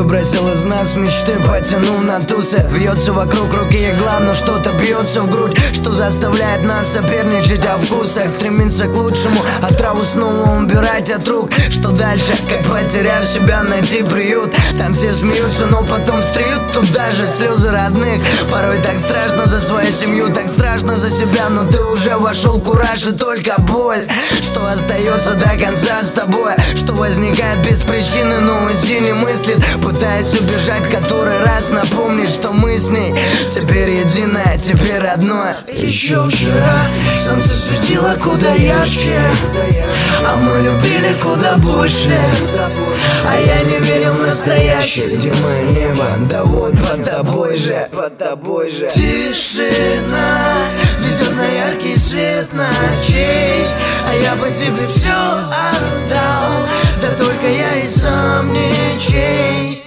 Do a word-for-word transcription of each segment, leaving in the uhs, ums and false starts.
Выбросил из нас мечты, потянул на тусы. Вьется вокруг руки, и главное, что-то бьется в грудь, что заставляет нас соперничать о вкусах, стремиться к лучшему, а траву снова убирать от рук. Что дальше, как потеряв себя, найти приют? Там все смеются, но потом стреют. Тут даже слезы родных. Порой так страшно за свою семью, так страшно за себя, но ты уже вошел, кураж и только боль. Что остается до конца с тобой, что возникает без причины, но уйти не мыслит, пытаясь убежать, который раз напомнить, что мы с ней теперь единое, теперь родное. Еще вчера солнце светило куда ярче, а мы любили куда больше. А я не верил в настоящее, видимое небо, да вот под тобой же, под тобой же. Тишина ведет на яркий свет ночей, а я бы тебе все отдал, да только я и сам ничей.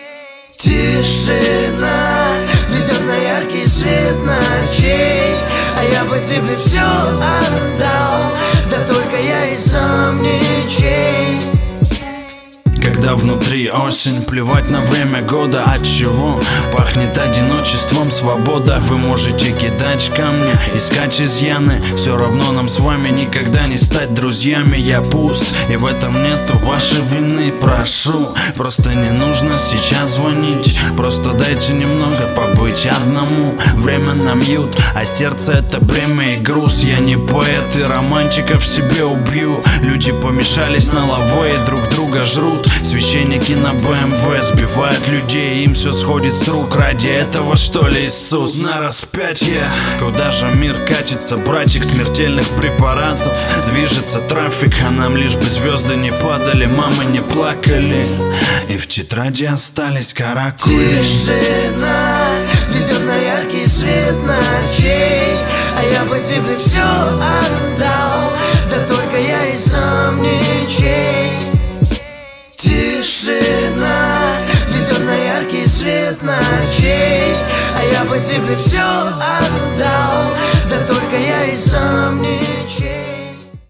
Тишина ведет на яркий свет ночей, а я бы тебе все отдал, да только я и сам ничей. Когда внутри осень, плевать на время года. От чего пахнет одиночеством свобода? Вы можете кидать камни, искать изъяны, все равно нам с вами никогда не стать друзьями. Я пуст, и в этом нету вашей вины. Прошу, просто не нужно сейчас звонить, просто дайте немного побыть одному. Время нам ют, а сердце это бремя и груз. Я не поэт и романтика в себе убью. Люди помешались на лавое, друг друга жрут. Священники на бэ эм вэ сбивают людей, им все сходит с рук. Ради этого что ли Иисус на распятие? Куда же мир катится, братик, смертельных препаратов? Движется трафик, а нам лишь бы звезды не падали, мамы не плакали, и в тетради остались каракули. Тишина ведет на яркий свет ночей, а я бы тебе все отдал, да только я и сам ничей. Тишина ведет на яркий свет ночей, а я бы тебе все отдал.